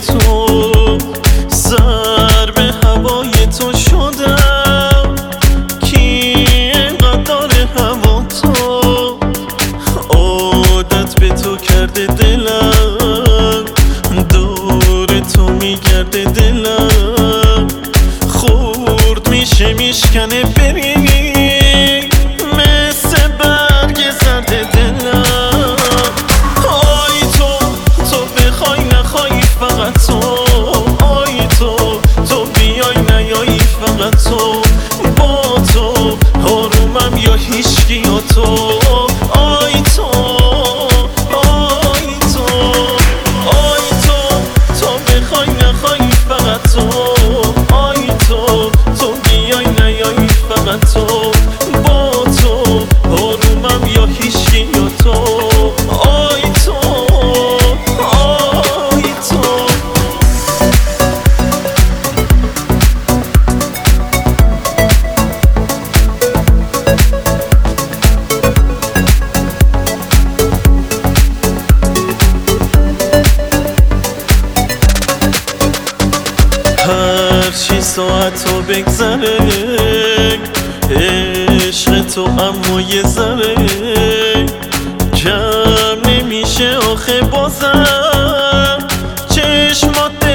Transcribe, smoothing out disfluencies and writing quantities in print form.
تو، سر به هوای تو شدم. کی اینقدر داره هوا تو، عادت به تو کرده دلم، دور تو میگرده دلم. خورد میشه میشکنه بری مثل برگ زرد دلم. آی تو بخوای نخوای فقط تو، آی تو بیای نیایی فقط تو. با تو آرومم یا هیچکی یا تو. آی تو بخوای نخوای فقط تو. آی تو بیای نیایی فقط تو. با تو آرومم یا هیچکی یا تو. آی تو هرچی ساعتو بگذره عشق تو اما یه ذره کم نمیشه آخه بازم چشمات